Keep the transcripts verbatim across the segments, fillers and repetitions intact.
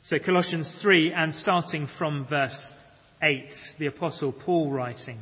So Colossians three, and starting from verse eight, the Apostle Paul writing.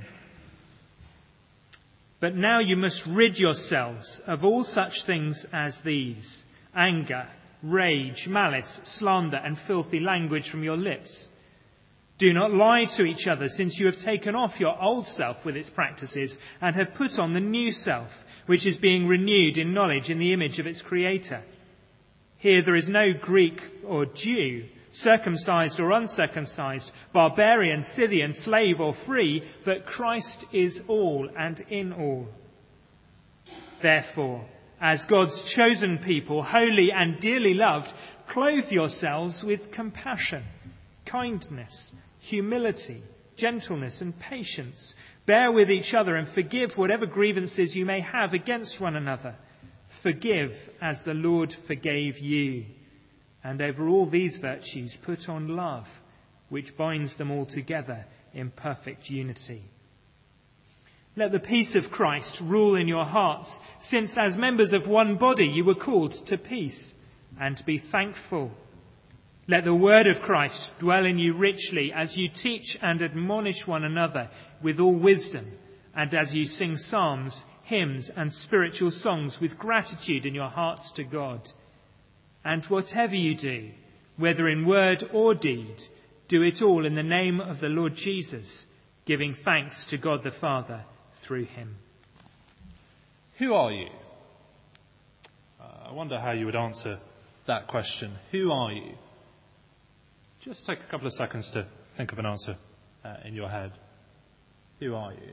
But now you must rid yourselves of all such things as these: anger, rage, malice, slander, and filthy language from your lips. Do not lie to each other, since you have taken off your old self with its practices and have put on the new self, which is being renewed in knowledge in the image of its Creator. Here there is no Greek or Jew, circumcised or uncircumcised, barbarian, Scythian, slave or free, but Christ is all and in all. Therefore, as God's chosen people, holy and dearly loved, clothe yourselves with compassion, kindness, humility, gentleness and patience. Bear with each other and forgive whatever grievances you may have against one another. Forgive as the Lord forgave you. And over all these virtues put on love, which binds them all together in perfect unity. Let the peace of Christ rule in your hearts, since as members of one body you were called to peace, and be thankful. Let the word of Christ dwell in you richly as you teach and admonish one another with all wisdom, and as you sing psalms, hymns and spiritual songs with gratitude in your hearts to God. And whatever you do, whether in word or deed, do it all in the name of the Lord Jesus, giving thanks to God the Father through him. Who are you? Uh, I wonder how you would answer that question. Who are you? Just take a couple of seconds to think of an answer uh, in your head. Who are you?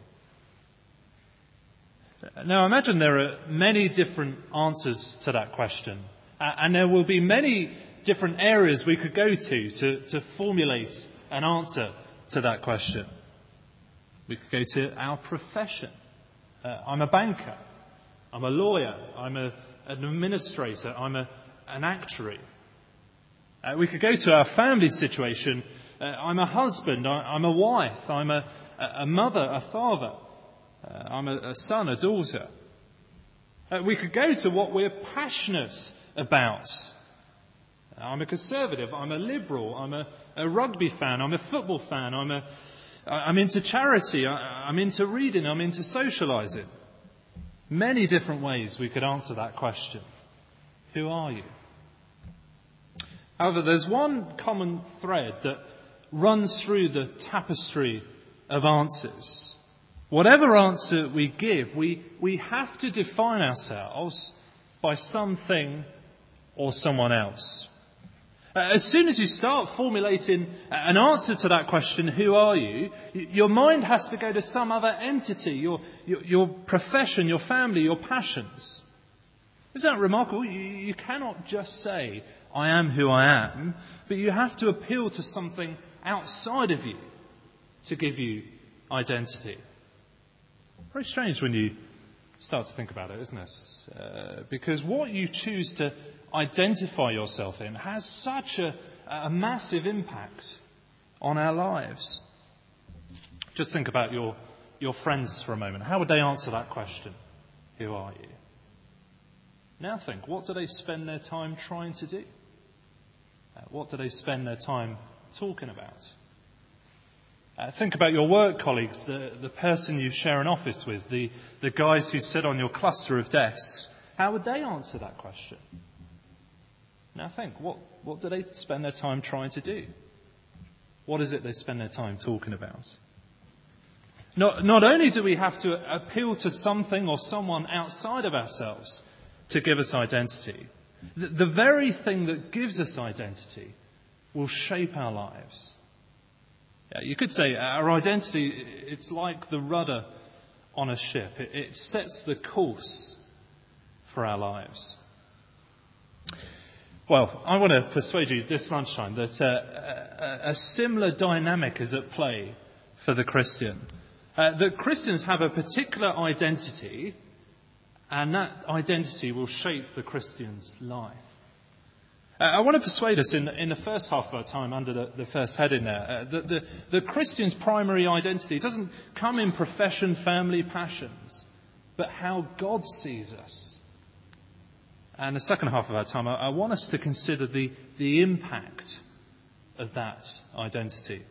Now imagine there are many different answers to that question. Uh, and there will be many different areas we could go to, to to formulate an answer to that question. We could go to our profession. Uh, I'm a banker. I'm a lawyer. I'm a, an administrator. I'm a, an actuary. Uh, we could go to our family situation. Uh, I'm a husband. I, I'm a wife. I'm a, a mother, a father. Uh, I'm a, a son, a daughter. Uh, we could go to what we're passionate about. I'm a conservative. I'm a liberal. I'm a, a rugby fan. I'm a football fan. I'm a, I'm into charity. I, I'm into reading. I'm into socialising. Many different ways we could answer that question. Who are you? However, there's one common thread that runs through the tapestry of answers. Whatever answer we give, we, we have to define ourselves by something or someone else. Uh, as soon as you start formulating an answer to that question, who are you, your mind has to go to some other entity, your, your, your profession, your family, your passions. Isn't that remarkable? You, you cannot just say, I am who I am, but you have to appeal to something outside of you to give you identity. Very strange when you start to think about it, isn't it? Uh, because what you choose to identify yourself in has such a, a massive impact on our lives. Just think about your, your friends for a moment. How would they answer that question? Who are you? Now think, what do they spend their time trying to do? Uh, what do they spend their time talking about? Uh, think about your work colleagues, the, the person you share an office with, the, the guys who sit on your cluster of desks. How would they answer that question? Now think, what, what do they spend their time trying to do? What is it they spend their time talking about? Not, not only do we have to appeal to something or someone outside of ourselves to give us identity, the, the very thing that gives us identity will shape our lives. Yeah, you could say our identity, it's like the rudder on a ship. It, it sets the course for our lives. Well, I want to persuade you this lunchtime that uh, a, a similar dynamic is at play for the Christian. Uh, that Christians have a particular identity, and that identity will shape the Christian's life. Uh, I want to persuade us in, in the first half of our time under the, the first heading there, uh, that the, the Christian's primary identity doesn't come in profession, family, passions, but how God sees us. And the second half of our time, I, I want us to consider the, the impact of that identity.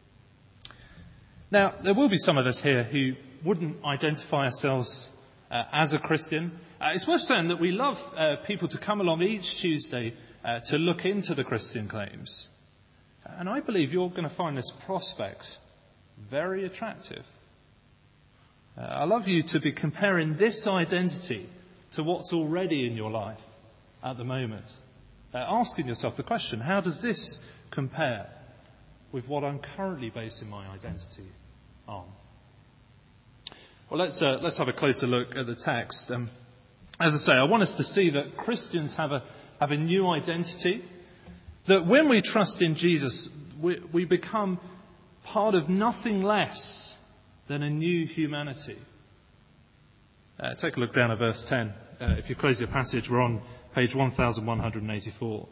Now, there will be some of us here who wouldn't identify ourselves uh, as a Christian. Uh, it's worth saying that we love uh, people to come along each Tuesday uh, to look into the Christian claims. And I believe you're going to find this prospect very attractive. Uh, I love you to be comparing this identity to what's already in your life at the moment. Uh, asking yourself the question, how does this compare with what I'm currently basing my identity on? Well, let's uh, let's have a closer look at the text. Um, as I say, I want us to see that Christians have a have a new identity. That when we trust in Jesus, we, we become part of nothing less than a new humanity. Uh, take a look down at verse ten. Uh, if you close your passage, we're on page one thousand one hundred eighty-four.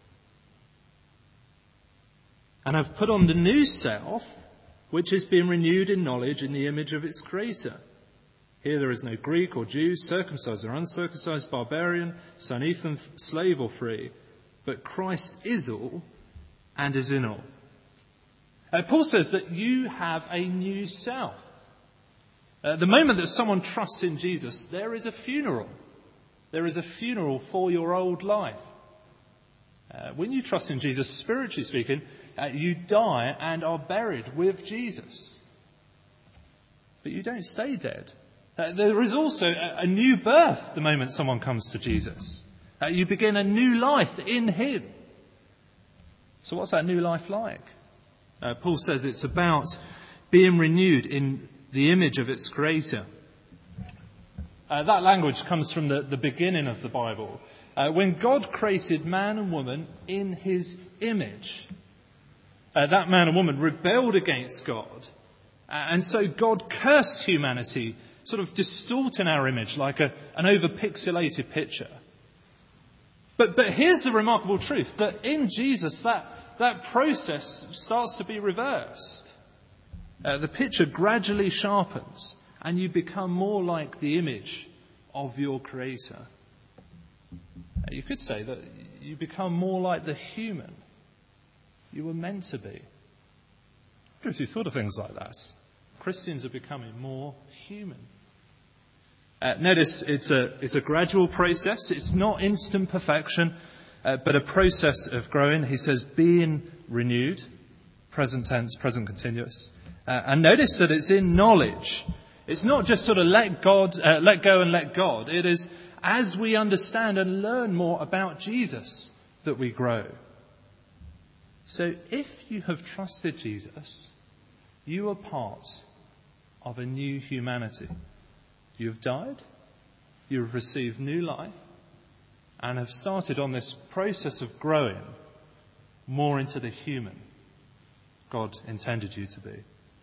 And have put on the new self, which is being renewed in knowledge in the image of its creator. Here there is no Greek or Jew, circumcised or uncircumcised, barbarian, Scythian, slave or free, but Christ is all and is in all. Uh, Paul says that you have a new self. Uh, the moment that someone trusts in Jesus, there is a funeral. There is a funeral for your old life. Uh, when you trust in Jesus, spiritually speaking, uh, you die and are buried with Jesus. But you don't stay dead. Uh, there is also a, a new birth the moment someone comes to Jesus. Uh, you begin a new life in him. So what's that new life like? Uh, Paul says it's about being renewed in the image of its creator. Uh, that language comes from the, the beginning of the Bible. Uh, when God created man and woman in his image, uh, that man and woman rebelled against God. Uh, and so God cursed humanity, sort of distorting our image like a, an over-pixelated picture. But, but here's the remarkable truth, that in Jesus that, that process starts to be reversed. Uh, the picture gradually sharpens and you become more like the image of your Creator. Uh, you could say that you become more like the human you were meant to be. I wonder if you thought of things like that. Christians are becoming more human. Uh, notice it's a, it's a gradual process. It's not instant perfection, uh, but a process of growing. He says being renewed, present tense, present continuous. Uh, and notice that it's in knowledge. It's not just sort of let God, uh, let go and let God. It is as we understand and learn more about Jesus that we grow. So if you have trusted Jesus, you are part of a new humanity. You have died, you have received new life, and have started on this process of growing more into the human God intended you to be.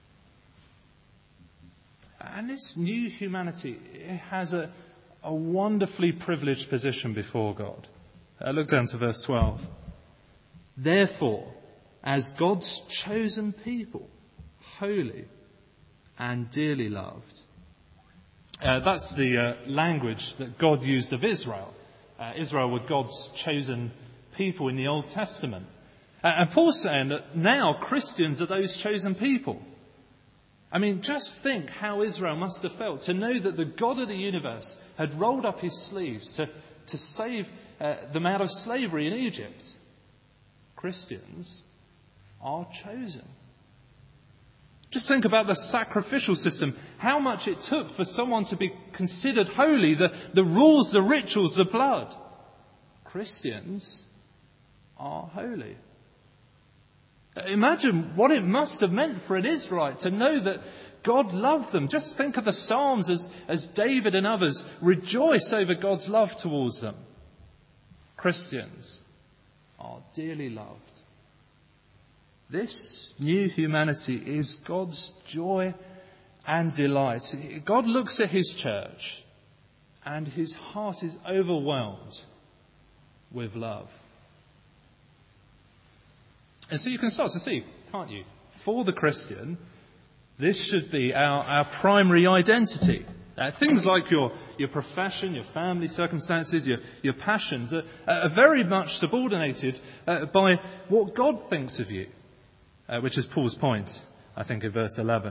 And this new humanity, it has a, a wonderfully privileged position before God. Uh, look down to verse twelve. Therefore, as God's chosen people, holy and dearly loved. Uh, that's the uh, language that God used of Israel. Uh, Israel were God's chosen people in the Old Testament. Uh, and Paul's saying that now Christians are those chosen people. I mean, just think how Israel must have felt to know that the God of the universe had rolled up his sleeves to, to save uh, them out of slavery in Egypt. Christians are chosen. Just think about the sacrificial system, how much it took for someone to be considered holy, the, the rules, the rituals, the blood. Christians are holy. Imagine what it must have meant for an Israelite to know that God loved them. Just think of the Psalms as, as David and others rejoice over God's love towards them. Christians are dearly loved. This new humanity is God's joy and delight. God looks at his church and his heart is overwhelmed with love. And so you can start to see, can't you? For the Christian, this should be our, our primary identity. Uh, things like your, your profession, your family circumstances, your, your passions are, are very much subordinated uh, by what God thinks of you, uh, which is Paul's point, I think, in verse eleven.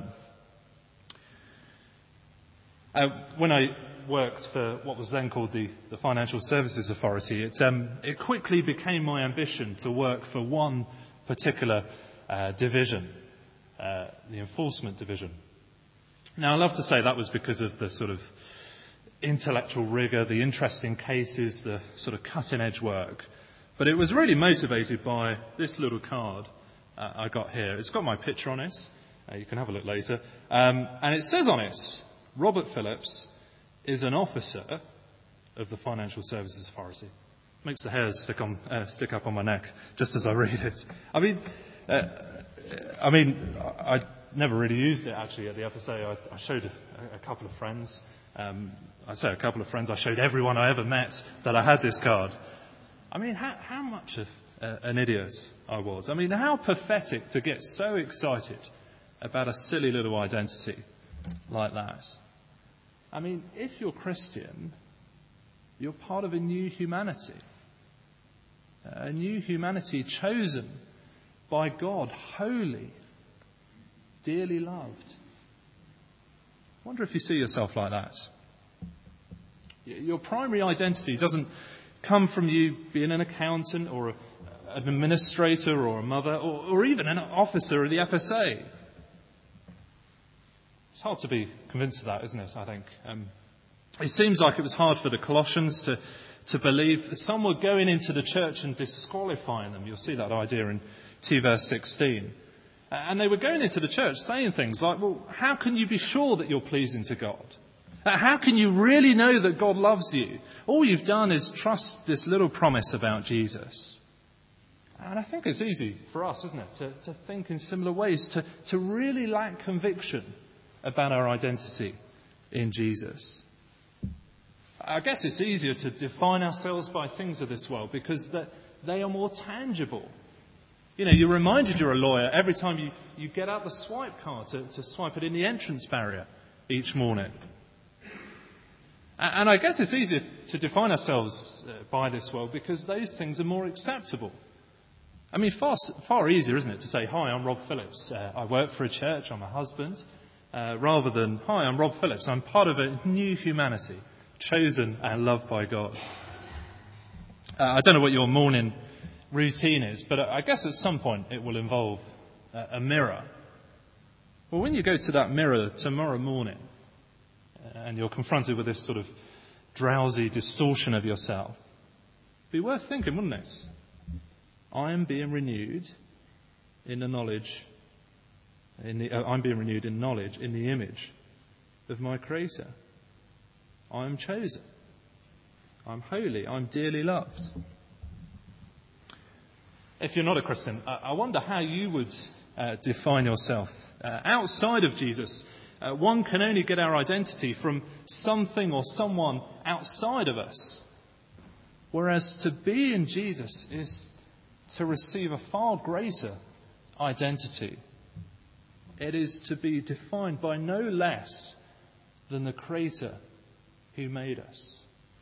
Uh, when I worked for what was then called the, the Financial Services Authority, it, um, it quickly became my ambition to work for one particular uh, division, uh, the Enforcement Division. Now, I love to say that was because of the sort of intellectual rigour, the interesting cases, the sort of cutting-edge work. But it was really motivated by this little card uh, I got here. It's got my picture on it. Uh, you can have a look later. Um, and it says on it, Robert Phillips is an officer of the Financial Services Authority. Makes the hairs stick on, uh, stick up on my neck just as I read it. I mean, uh, I mean, I... I never really used it, actually, at the F S A. I, I showed a, a couple of friends. Um, I say a couple of friends. I showed everyone I ever met that I had this card. I mean, how, how much of uh, an idiot I was. I mean, how pathetic to get so excited about a silly little identity like that. I mean, if you're Christian, you're part of a new humanity. A new humanity chosen by God, holy, dearly loved. I wonder if you see yourself like that. Your primary identity doesn't come from you being an accountant or a, an administrator or a mother or, or even an officer of the F S A. It's hard to be convinced of that, isn't it, I think? Um, it seems like it was hard for the Colossians to, to believe. Some were going into the church and disqualifying them. You'll see that idea in two verse sixteen. And they were going into the church saying things like, well, how can you be sure that you're pleasing to God? How can you really know that God loves you? All you've done is trust this little promise about Jesus. And I think it's easy for us, isn't it, to, to think in similar ways, to, to really lack conviction about our identity in Jesus. I guess it's easier to define ourselves by things of this world because they are more tangible. You know, you're reminded you're a lawyer every time you, you get out the swipe card to, to swipe it in the entrance barrier each morning. And I guess it's easier to define ourselves by this world because those things are more acceptable. I mean, far, far easier, isn't it, to say, hi, I'm Rob Phillips. Uh, I work for a church. I'm a husband. Uh, rather than, hi, I'm Rob Phillips. I'm part of a new humanity, chosen and loved by God. Uh, I don't know what your morning routine is, but I guess at some point it will involve a mirror. Well, when you go to that mirror tomorrow morning and you're confronted with this sort of drowsy distortion of yourself, it'd be worth thinking, wouldn't it? I am being renewed in the knowledge, in the, uh, I'm being renewed in knowledge in the image of my Creator. I am chosen. I'm holy. I'm dearly loved. If you're not a Christian, I wonder how you would uh, define yourself. Uh, outside of Jesus, uh, one can only get our identity from something or someone outside of us. Whereas to be in Jesus is to receive a far greater identity. It is to be defined by no less than the Creator who made us.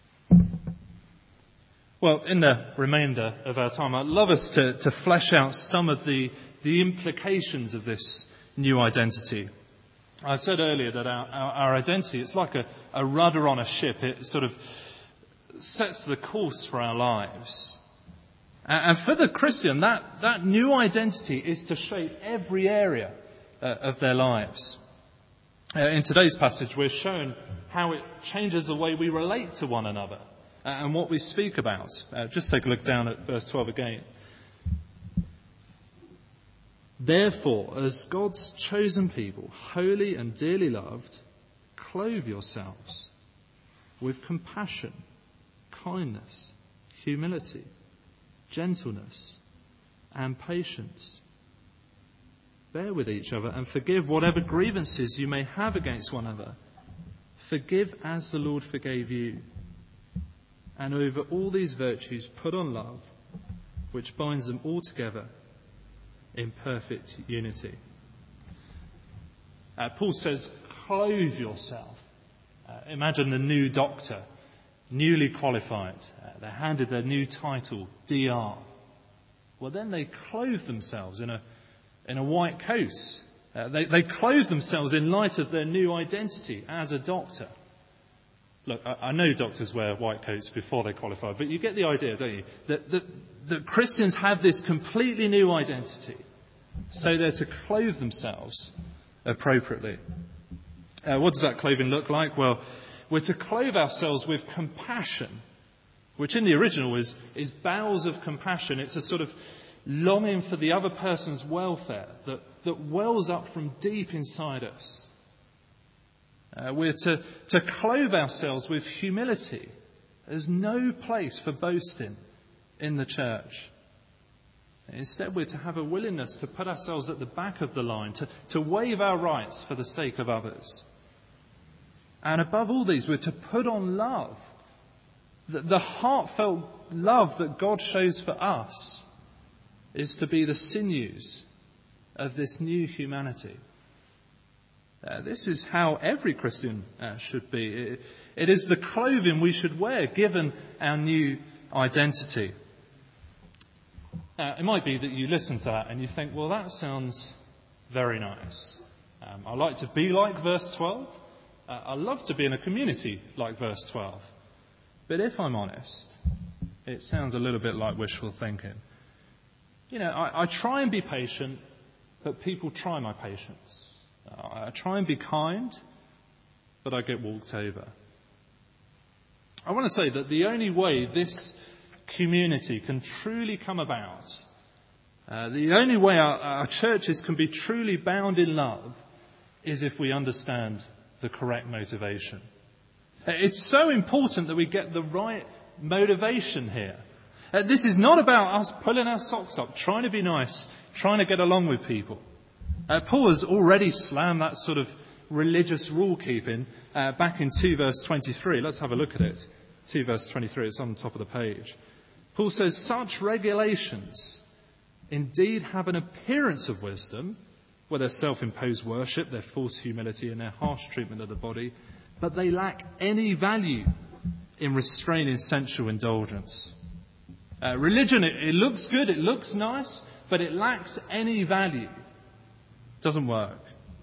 Well, in the remainder of our time, I'd love us to, to flesh out some of the, the implications of this new identity. I said earlier that our, our, our identity, it's like a, a rudder on a ship. It sort of sets the course for our lives. And for the Christian, that, that new identity is to shape every area uh, of their lives. Uh, in today's passage, we're shown how it changes the way we relate to one another and what we speak about. Uh, just take a look down at verse twelve again. Therefore, as God's chosen people, holy and dearly loved, clothe yourselves with compassion, kindness, humility, gentleness, and patience. Bear with each other and forgive whatever grievances you may have against one another. Forgive as the Lord forgave you. And over all these virtues put on love, which binds them all together in perfect unity. Uh, Paul says, clothe yourself. Uh, imagine the new doctor, newly qualified. Uh, they're handed their new title, D R. Well, then they clothe themselves in a in a white coat. Uh, they, they clothe themselves in light of their new identity as a doctor. Look, I, I know doctors wear white coats before they qualify, but you get the idea, don't you? That, that, that Christians have this completely new identity, so they're to clothe themselves appropriately. Uh, what does that clothing look like? Well, we're to clothe ourselves with compassion, which in the original is, is bowels of compassion. It's a sort of longing for the other person's welfare that, that wells up from deep inside us. Uh, we're to, to clothe ourselves with humility. There's no place for boasting in the church. Instead, we're to have a willingness to put ourselves at the back of the line, to, to waive our rights for the sake of others. And above all these, we're to put on love. The, the heartfelt love that God shows for us is to be the sinews of this new humanity. Uh, this is how every Christian uh, should be. It, it is the clothing we should wear given our new identity. Uh, it might be that you listen to that and you think, well, that sounds very nice. Um, I like to be like verse twelve. Uh, I love to be in a community like verse twelve. But if I'm honest, it sounds a little bit like wishful thinking. You know, I, I try and be patient, but people try my patience. I try and be kind, but I get walked over. I want to say that the only way this community can truly come about, uh, the only way our, our churches can be truly bound in love, is if we understand the correct motivation. It's so important that we get the right motivation here. Uh, this is not about us pulling our socks up, trying to be nice, trying to get along with people. Uh, Paul has already slammed that sort of religious rule-keeping uh, back in two verse twenty-three. Let's have a look at it. two verse twenty-three, it's on the top of the page. Paul says, such regulations indeed have an appearance of wisdom, where their self-imposed worship, their false humility and their harsh treatment of the body, but they lack any value in restraining sensual indulgence. Uh, religion, it, it looks good, it looks nice, but it lacks any value. Doesn't work.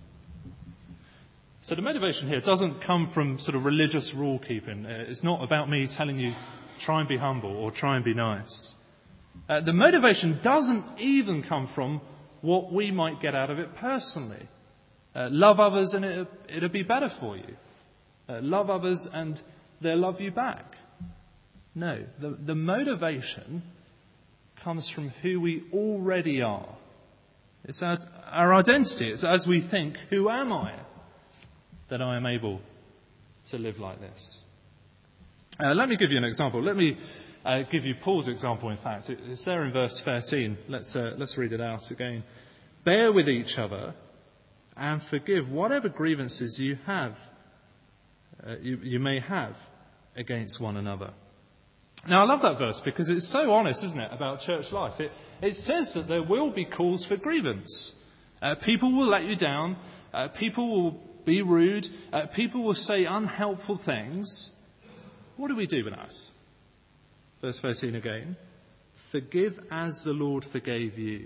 So the motivation here doesn't come from sort of religious rule keeping. It's not about me telling you try and be humble or try and be nice. Uh, the motivation doesn't even come from what we might get out of it personally. Uh, love others and it, it'll be better for you. Uh, love others and they'll love you back. No, the, the motivation comes from who we already are. It's our, our identity. It's as we think, who am I, that I am able to live like this. Uh, let me give you an example. Let me uh, give you Paul's example, in fact. It, it's there in verse thirteen. Let's, uh, let's read it out again. Bear with each other and forgive whatever grievances you have, uh, you, you may have against one another. Now, I love that verse because it's so honest, isn't it, about church life. It, it says that there will be calls for grievance. Uh, people will let you down. Uh, people will be rude. Uh, people will say unhelpful things. What do we do with that? Verse thirteen again. Forgive as the Lord forgave you.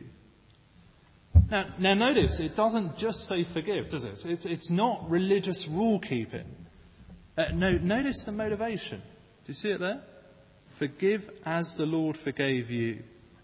Now, now notice, it doesn't just say forgive, does it? it it's not religious rule keeping. Uh, no, notice the motivation. Do you see it there? Forgive as the Lord forgave you.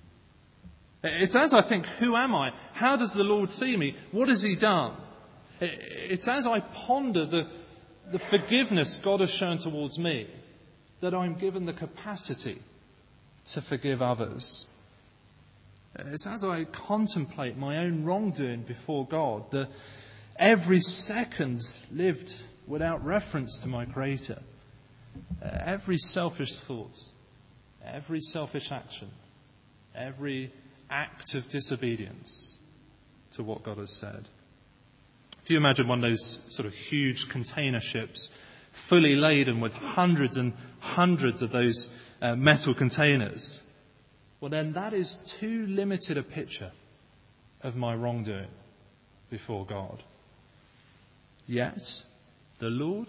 It's as I think, who am I? How does the Lord see me? What has he done? It's as I ponder the, the forgiveness God has shown towards me that I'm given the capacity to forgive others. It's as I contemplate my own wrongdoing before God, that every second lived without reference to my Creator, every selfish thought, every selfish action, every act of disobedience to what God has said. If you imagine one of those sort of huge container ships fully laden with hundreds and hundreds of those uh, metal containers, well then that is too limited a picture of my wrongdoing before God. Yet the Lord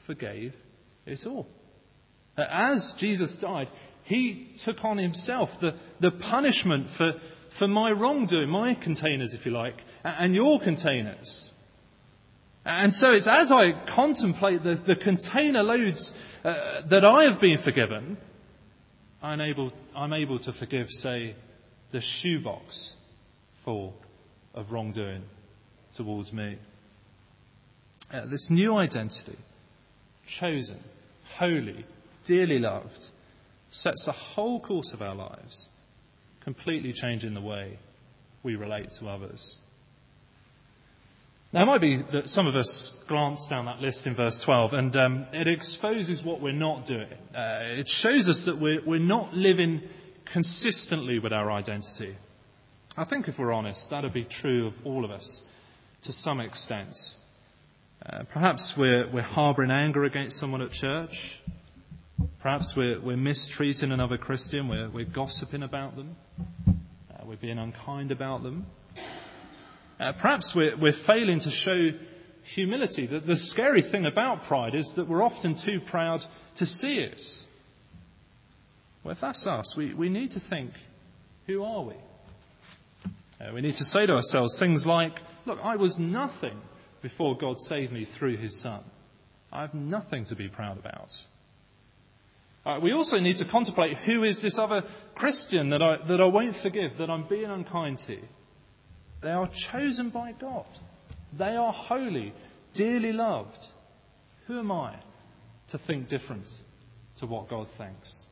forgave it all. As Jesus died, he took on himself the, the punishment for, for my wrongdoing, my containers, if you like, and your containers. And so it's as I contemplate the, the container loads uh, that I have been forgiven, I'm able, I'm able to forgive, say, the shoebox full of wrongdoing towards me. Uh, this new identity, chosen, holy, dearly loved, sets the whole course of our lives, completely changing the way we relate to others. Now, it might be that some of us glance down that list in verse twelve and um, it exposes what we're not doing. Uh, it shows us that we're, we're not living consistently with our identity. I think if we're honest, that would be true of all of us to some extent. Uh, perhaps we're, we're harbouring anger against someone at church. Perhaps we're, we're mistreating another Christian. We're, we're gossiping about them. Uh, we're being unkind about them. Uh, perhaps we're, we're failing to show humility. The, the scary thing about pride is that we're often too proud to see it. Well, if that's us, we, we need to think, who are we? Uh, we need to say to ourselves things like, look, I was nothing before God saved me through his Son. I have nothing to be proud about. Uh, we also need to contemplate, who is this other Christian that I, that I won't forgive, that I'm being unkind to? They are chosen by God. They are holy, dearly loved. Who am I to think different to what God thinks?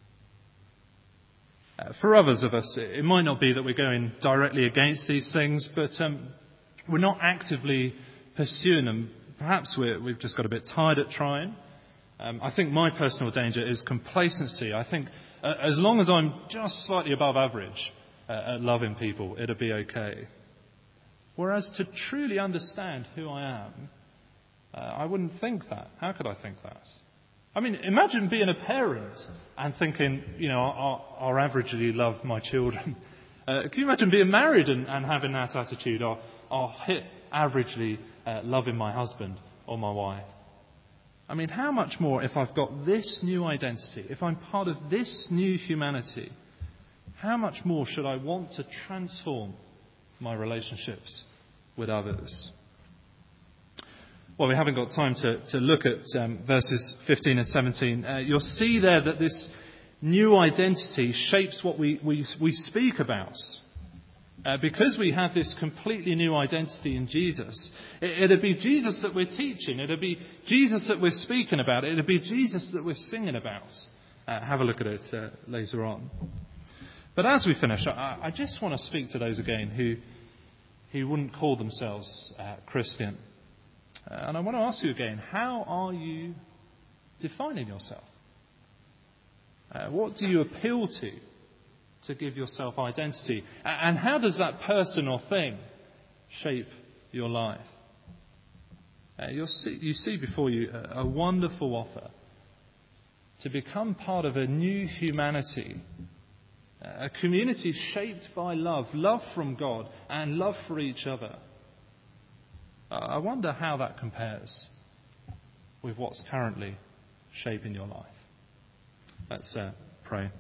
Uh, for others of us, it, it might not be that we're going directly against these things, but um, we're not actively pursuing them. Perhaps we're, we've just got a bit tired at trying. Um, I think my personal danger is complacency. I think uh, as long as I'm just slightly above average uh, at loving people, it'll be okay. Whereas to truly understand who I am, uh, I wouldn't think that. How could I think that? I mean, imagine being a parent and thinking, you know, I'll, I'll averagely love my children. Uh, can you imagine being married and, and having that attitude? I'll, I'll hit averagely uh, loving my husband or my wife. I mean, how much more if I've got this new identity, if I'm part of this new humanity, how much more should I want to transform my relationships with others? Well, we haven't got time to, to look at um, verses fifteen and seventeen. Uh, you'll see there that this new identity shapes what we, we, we speak about. Uh, because we have this completely new identity in Jesus, it, it'd be Jesus that we're teaching. It'd be Jesus that we're speaking about. It'd be Jesus that we're singing about. Uh, have a look at it uh, later on. But as we finish, I, I just want to speak to those again who, who wouldn't call themselves uh, Christian. Uh, and I want to ask you again, how are you defining yourself? Uh, what do you appeal to to give yourself identity? And how does that person or thing shape your life? Uh, you'll see, you see before you a, a wonderful offer to become part of a new humanity, a community shaped by love, love from God and love for each other. Uh, I wonder how that compares with what's currently shaping your life. Let's uh, pray.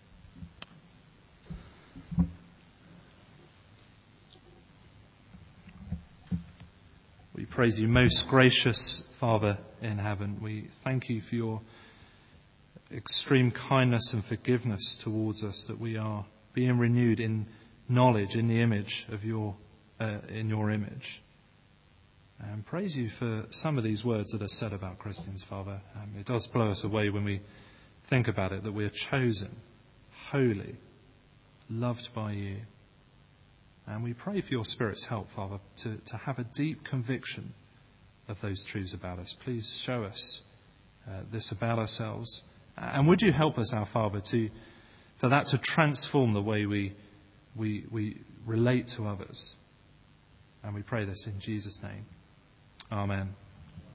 We praise you, most gracious Father in heaven. We thank you for your extreme kindness and forgiveness towards us, that we are being renewed in knowledge, in the image of your, uh, in your image. And praise you for some of these words that are said about Christians, Father. Um, it does blow us away when we think about it, that we are chosen, holy, loved by you. And we pray for your Spirit's help, Father, to, to have a deep conviction of those truths about us. Please show us uh, this about ourselves. And would you help us, our Father, to for that to transform the way we we we relate to others. And we pray this in Jesus' name. Amen.